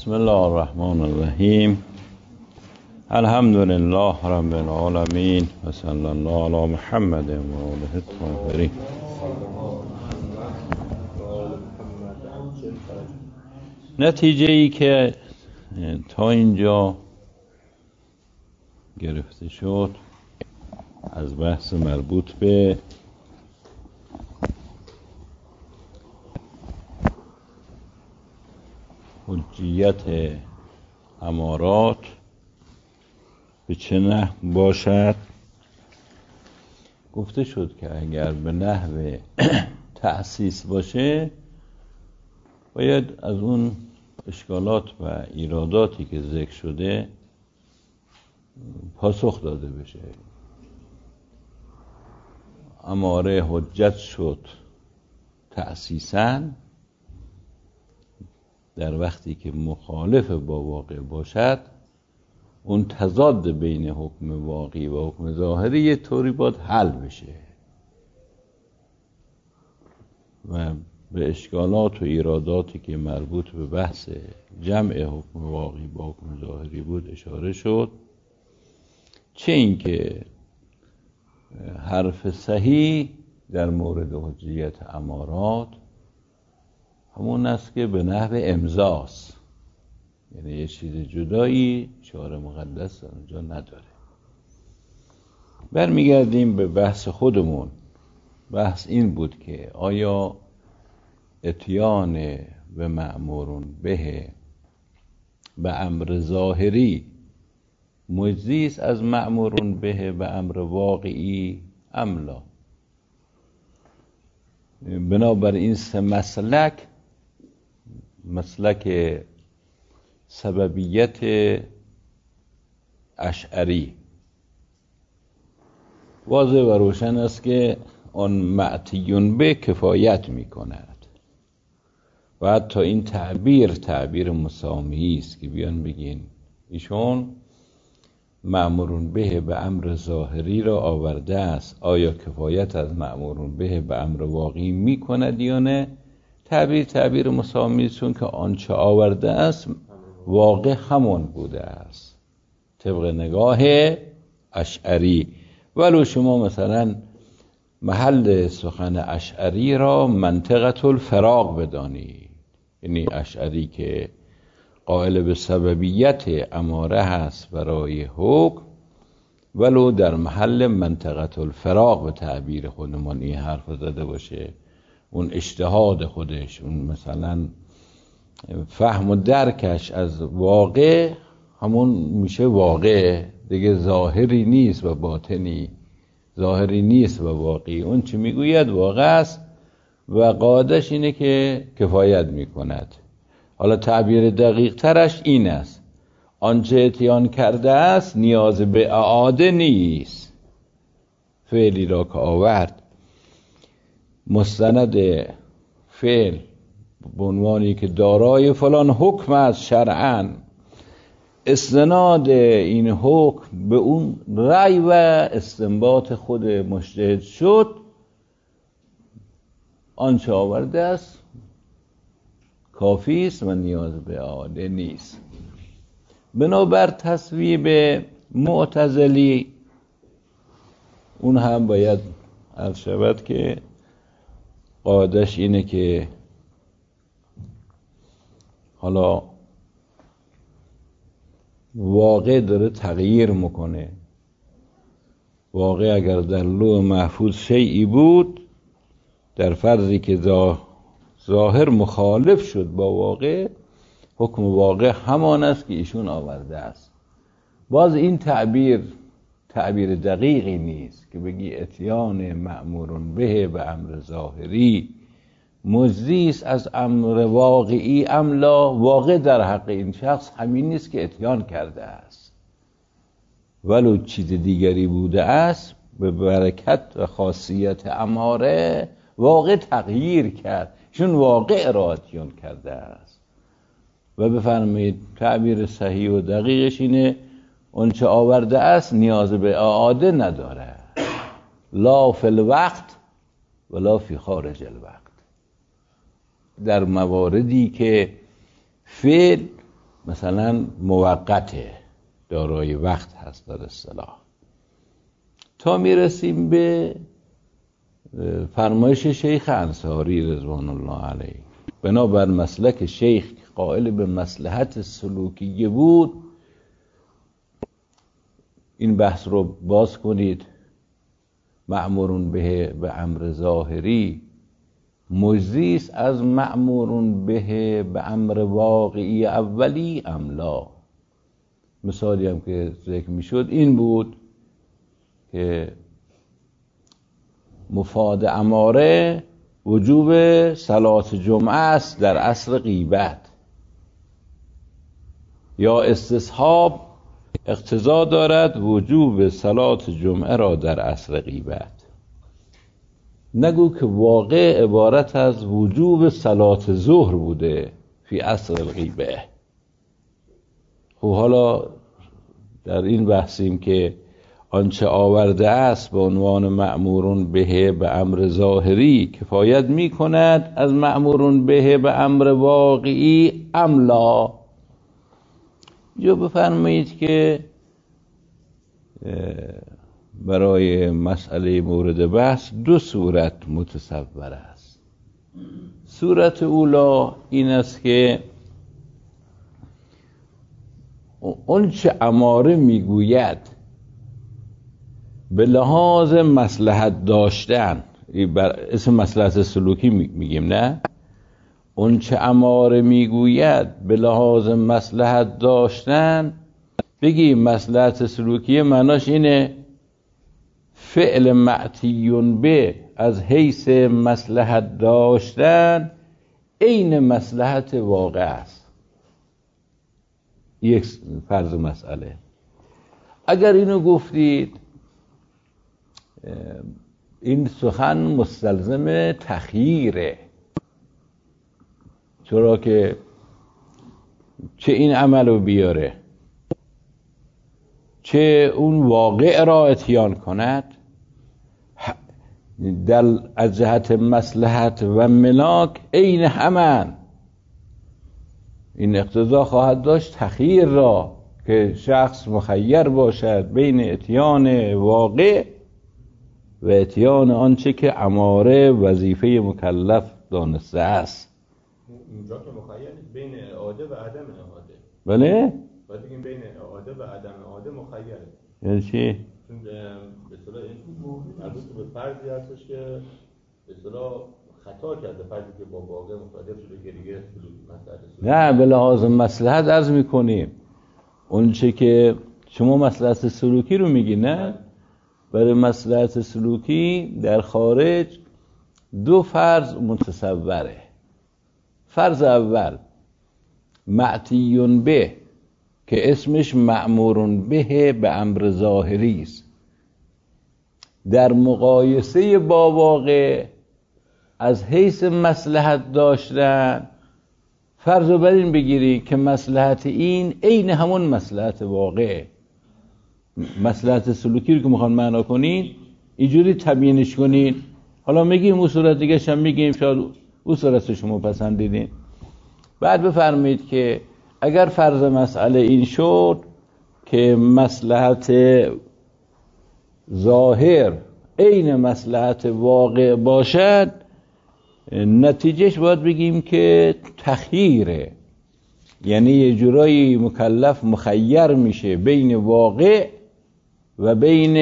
بسم الله الرحمن الرحیم. الحمد لله رب العالمین و صلی الله علی محمد و آله الطاهرین. نتیجه ای که تا اینجا گرفته شد از بحث مربوط به حجیت امارات به چه نحو باشد، گفته شد که اگر به نحو تأسیس باشه باید از اون اشکالات و ایراداتی که ذکر شده پاسخ داده بشه. اماره حجت شد تأسیساً در وقتی که مخالف با واقع باشد، اون تضاد بین حکم واقعی و حکم ظاهری یه طوری باید حل بشه و به اشکالات و ایراداتی که مربوط به بحث جمع حکم واقعی با حکم ظاهری بود اشاره شد. چه اینکه حرف صحیح در مورد حجیت امارات همون است که به نحو امضاست، یعنی یه چیز جدایی شعار مقدس در اونجا نداره. برمیگردیم به بحث خودمون. بحث این بود که آیا اتیان به مأمور به امر ظاهری مجزی است از مأمور به امر واقعی ام لا؟ بنابراین سه مسلک سببیت اشعری واضح و روشن است که آن معتیون به کفایت می کند و حتی این تعبیر مسامی است که بیان بگین ایشون مأمور به امر ظاهری را آورده است، آیا کفایت از مأمور به امر واقعی می کند یا نه؟ تعبیر مسامی است، چون که آنچه آورده است واقع همون بوده است طبق نگاه اشعری. ولو شما مثلا محل سخن اشعری را منطقه الفراق بدانید، یعنی اشعری که قائل به سببیت اماره هست برای حکم، ولو در محل منطقه الفراق به تعبیر خودمان این حرف زده باشه، اون اجتهاد خودش، اون مثلا فهم و درکش از واقع همون میشه واقع دیگه، ظاهری نیست و باطنی، ظاهری نیست و واقعی. اون چی میگوید واقع است و قاعدش اینه که کفایت میکند. حالا تعبیر دقیق ترش این است: آنچه اتیان کرده است نیاز به اعاده نیست. فعلی را که آورد مستند فعل به عنوانی که دارای فلان حکم از شرعاً، استناد این حکم به اون رأی و استنباط خود مجتهد شد، آنچه آورده است کافی است و نیاز به اعاده نیست. بنابر تصویب معتزلی، اون هم باید عرض شود که قاعدش اینه که حالا واقع داره تغییر میکنه. واقع اگر در لوح محفوظ شیئی بود، در فرضی که ظاهر مخالف شد با واقع، حکم واقع همان است که ایشون آورده است. باز این تعبیر دقیقی نیست که بگی اتیان مأمور به امر ظاهری مجزی است از امر واقعی ام لا. واقع در حق این شخص همین نیست که اتیان کرده است، ولو چیز دیگری بوده است، به برکت و خاصیت اماره واقع تغییر کرد، چون واقع را اتیان کرده است. و بفرمایید تعبیر صحیح و دقیقش اینه: اون چه آورده است نیاز به اعاده نداره، لا فی الوقت ولا فی خارج الوقت. در مواردی که فعل مثلا موقته، دارای وقت هست در اصطلاح، تا میرسیم به فرمایش شیخ انصاری رضوان الله علیه. بنابر مسلک شیخ قائل به مصلحت سلوکیه بود، این بحث رو باز کنید، مأمورون به امر ظاهری مجزیست از مأمورون به امر واقعی اولی املا. مثالی هم که ذکر میشد این بود که مفاد اماره وجوب صلات جمعه است در عصر غیبت، یا استصحاب اقتضا دارد وجوب صلات جمعه را در عصر غیبت. نگو که واقع عبارت از وجوب صلات ظهر بوده فی عصر الغیبه. خب حالا در این بحثیم که آنچه آورده است به عنوان مأمورون به امر ظاهری کفایت می کند از مأمورون به امر واقعی املا. جو بفرمایید که برای مسئله مورد بحث دو صورت متصور است. صورت اولا این است که اون چه اماره میگوید به لحاظ مصلحت داشتن، اسم مصلحت سلوکی میگیم، نه؟ اون چه اماره میگوید به لحاظ مصلحت داشتن، بگیم مصلحت سلوکی معناش اینه فعل معتیون به از حیث مصلحت داشتن عین مصلحت واقع است. یک فرض مسئله. اگر اینو گفتید این سخن مستلزم تخییره، چرا که چه این عملو بیاره چه اون واقع را اتیان کند، در از جهت مصلحت و ملاک عین همان. این اقتضا خواهد داشت تخییر را که شخص مخیر باشد بین اتیان واقع و اتیان آنچه که اماره وظیفه مکلف دانسته است. اینجا که مخیر بین اعاده و عدم اعاده. بله؟ باید بگیم بین اعاده و عدم اعاده مخیره. یعنی چی؟ چون به اصطلاح این مربوط به فردی هستش که به اصطلاح خطا کرده، فردی که با واقع مصادف شده که دیگه نه به لحاظ مصلحت عرض میکنیم اون چه که شما مصلحت سلوکی رو میگی، نه؟ برای مصلحت سلوکی در خارج دو فرض متصوره. فرض اول معتیون به که اسمش مأمورون به امر ظاهری است، در مقایسه با واقع از حیث مصلحت داشتن فرض رو بر این بگیری که مصلحت این عین همون مصلحت واقع. مصلحت سلوکی رو که میخوان معنا کنین اینجوری تبیینش کنین. حالا میگیم اون صورت دیگه هم میگیم، شاید اون صورت شما پسندیدین. بعد بفرمایید که اگر فرض مسئله این شد که مصلحت ظاهر عین مصلحت واقع باشد، نتیجهش باید بگیم که تخییره، یعنی یه جورایی مکلف مخیر میشه بین واقع و بین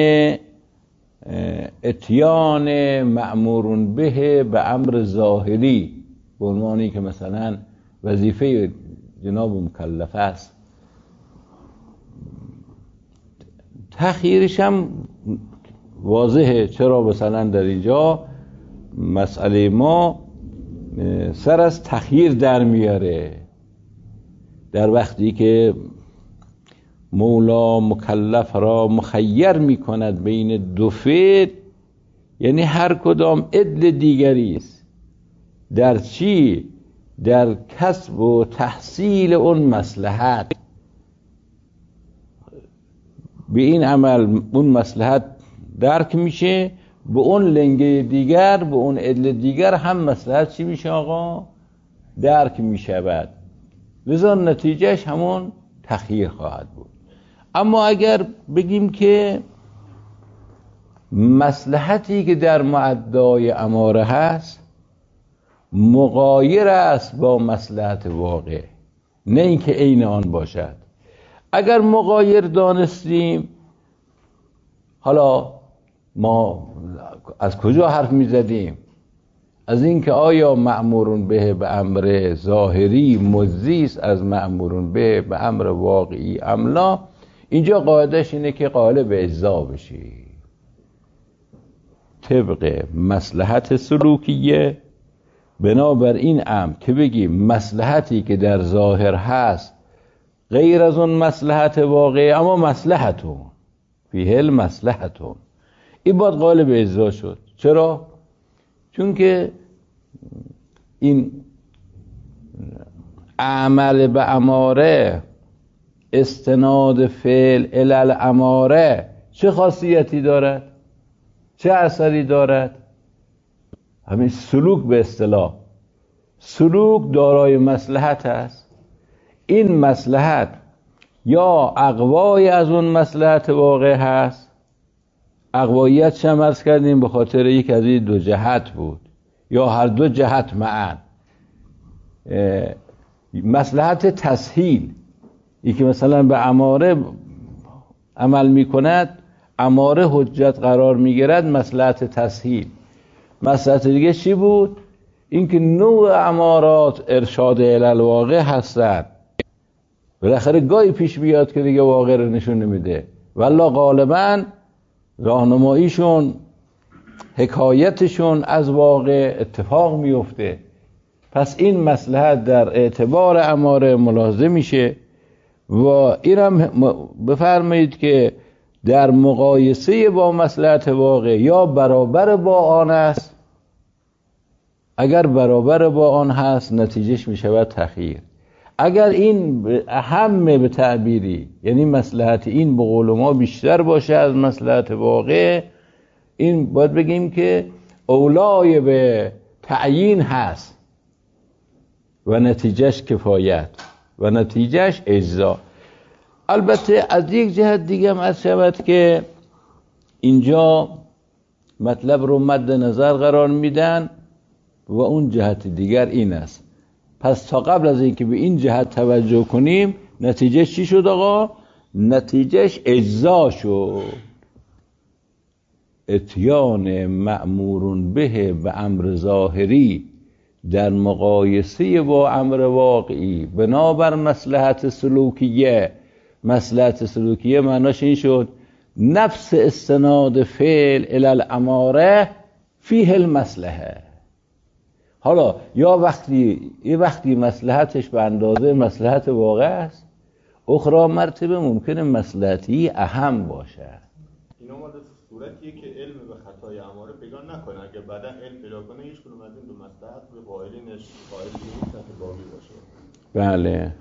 اتیان مأمورون به امر ظاهری به عنوانی که مثلا وظیفه جناب مکلف است. تخییرش هم واضحه. چرا مثلا در اینجا مسئله ما سر از تخییر در میاره، در وقتی که مولا مکلف را مخیر میکند بین دو فعل، یعنی هر کدام عدل دیگری است. در چی؟ در کسب و تحصیل اون مصلحت. به این عمل اون مصلحت درک میشه، به اون لنگه دیگر، به اون عدل دیگر هم مصلحت چی میشه آقا؟ درک میشود. لذا نتیجهش همون تخییر خواهد بود. اما اگر بگیم که مصلحتی که در معدای اماره هست مغایر است با مصلحت واقع، نه اینکه عین آن باشد. اگر مغایر دانستیم، حالا ما از کجا حرف میزدیم؟ از اینکه آیا مأمورون به امر ظاهری مجزی است از مأمورون به امر واقعی املا. اینجا قاعدش اینه که قائل به اجزا بشی طبق مصلحت سلوکیه. بنابر این امر که بگیم مصلحتی که در ظاهر هست غیر از اون مصلحت واقعی، اما مصلحتون فیه المصلحتون، این باید قائل به اجزا شد. چرا؟ چون که این عمل به اماره، استناد فعل الی الاماره چه خاصیتی دارد؟ چه اثری دارد؟ همین سلوک به اصطلاح، سلوک دارای مصلحت است. این مصلحت یا اقوای از اون مصلحت واقع هست، اقواییت چه عرض کردیم به خاطر یک از این دو جهت بود، یا هر دو جهت معا. مصلحت تسهیل، یکی مثلا به اماره عمل میکند، اماره حجت قرار میگیرد، مصلحت تسهیل. مصلحت دیگه چی بود؟ اینکه نوع امارات ارشاد الی الواقع هستند. بالاخره گاهی پیش بیاد که دیگه واقع رو نشون نمیده، والله غالبا راهنماییشون، حکایتشون از واقع اتفاق میفته. پس این مصلحت در اعتبار اماره ملاحظه میشه. و اینم بفرمایید که در مقایسه با مصلحت واقع یا برابر با آن است. اگر برابر با آن هست نتیجهش میشود تخییر. اگر این اهم به تعبیری، یعنی مصلحت این به قول ما بیشتر باشه از مصلحت واقع، این باید بگیم که اولای به تعیین هست و نتیجهش کفایت و نتیجهش اجزا. البته از یک جهت دیگه هم از شود که اینجا مطلب رو مد نظر قرار میدن و اون جهت دیگر این است. پس تا قبل از اینکه به این جهت توجه کنیم، نتیجهش چی شد آقا؟ نتیجهش اجزا شد. اتیان مأمورون به امر ظاهری در مقایسه با امر واقعی بنابر مصلحت سلوکیه. مصلحت سلوکیه معناش این شد نفس استناد فعل الی الاماره فیه المصلحه. حالا یا وقتی مصلحتش به اندازه مصلحت واقع است، اخرى مرتبه ممکنه مصلحتی اهم باشه. اینا مال صورتیه که علم به خطای اماره پیدا نکنه. اگه بعدا علم پیدا کنه هیچ کدوم از این دو مصلحت به قائلینش قائل نیست که باقی باشه. بله.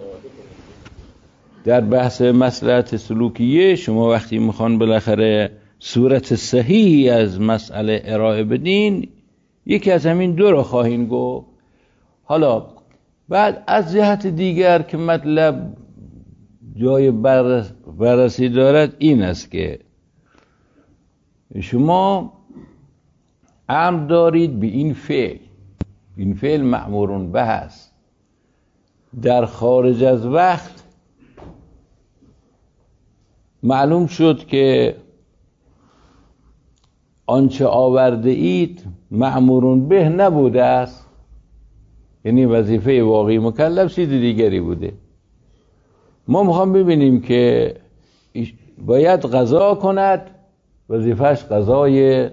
در بحث مصلحت سلوکیه شما وقتی میخوان بالاخره صورت صحیحی از مسئله ارائه بدین، یکی از همین دو رو خواهین گفت. حالا بعد از جهت دیگر که مطلب جای بررسی دارد این است که شما امر دارید به این فعل مأمورون به است، در خارج از وقت معلوم شد که آنچه آورده اید مأمورون به نبوده است، یعنی وظیفه واقعی مکلف چیز دیگری بوده. ما میخوام ببینیم که باید قضا کند، وظیفهش قضای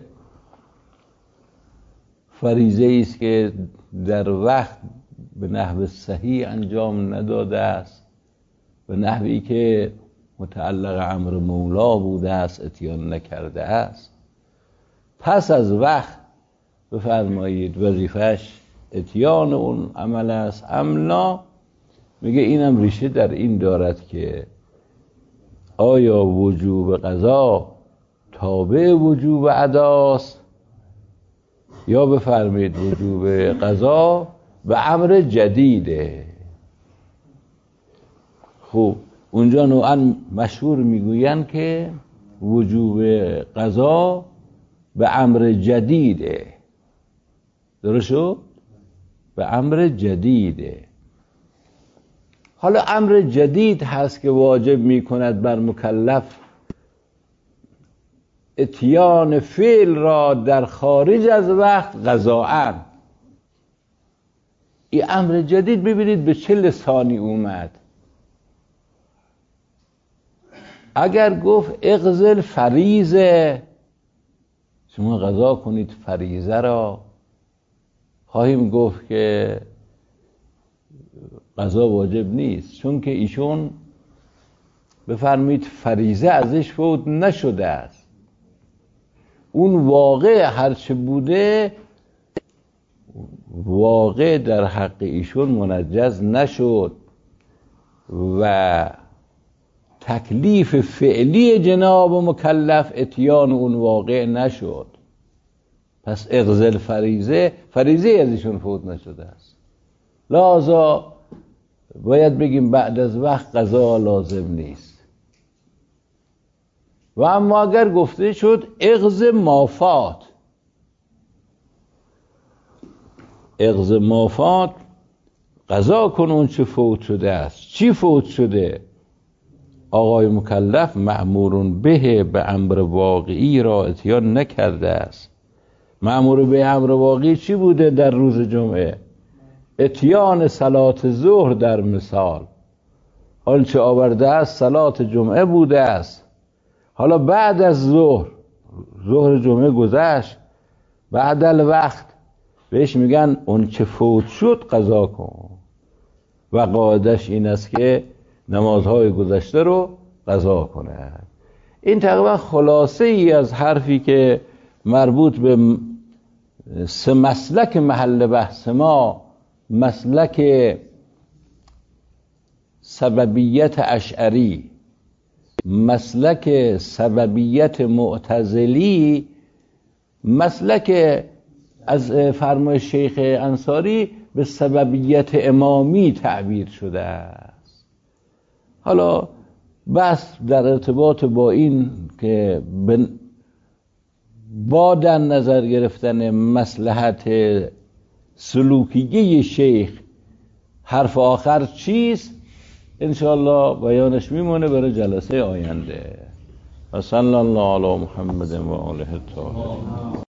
فریضه است که در وقت به نحو صحیح انجام نداده است، به نحوی که متعلق امر مولا بوده است اتیان نکرده است. پس از وقت بفرمایید وظیفهش اتیان اون عمل است. املا میگه اینم ریشه در این دارد که آیا وجوب قضا تابع وجوب اداست، یا بفرمایید وجوب قضا به امر جدیده. خب اونجا نوعا مشهور میگوین که وجوب قضا به امر جدیده. درست شد؟ به امر جدیده. حالا امر جدید هست که واجب میکند بر مکلف اتیان فعل را در خارج از وقت قضاءً. این امر جدید ببینید به چه لسانی اومد. اگر گفت اغزل فریضه، شما قضا کنید فریضه را، خواهیم گفت که قضا واجب نیست، چون که ایشون بفرمید فریضه ازش فوت نشده است. اون واقع هرچه بوده واقع در حق ایشون منجز نشد و تکلیف فعلی جناب مکلف اتیان اون واقع نشد. پس اغزل فریضه از ایشون فوت نشده است، لذا باید بگیم بعد از وقت قضا لازم نیست. و اما اگر گفته شد اغز مافات، اغز مافات قضا کن اون چه فوت شده است. چی فوت شده؟ آقای مکلف مأمورون به امر واقعی را اتیان نکرده است. مأمور به امر واقعی چی بوده در روز جمعه؟ اتیان صلات ظهر در مثال. حال چه آورده است؟ صلات جمعه بوده است. حالا بعد از ظهر جمعه گذشت، بعد الوقت بهش میگن اون چه فوت شد قضا کن. و قاعدش این است که نمازهای گذشته رو قضا کنه. این تقریبا خلاصه ای از حرفی که مربوط به سه مسلک محل بحث ما، مسلک سببیت اشعری، مسلک سببیت معتزلی، مسلک از فرمایش شیخ انصاری به سببیت امامی تعبیر شده است. حالا بس در ارتباط با این که با در نظر گرفتن مصلحت سلوکیه شیخ حرف آخر چیست، انشاءالله بیانش میمونه برای جلسه آینده. و صلی الله علی محمد و آله الطاهرین.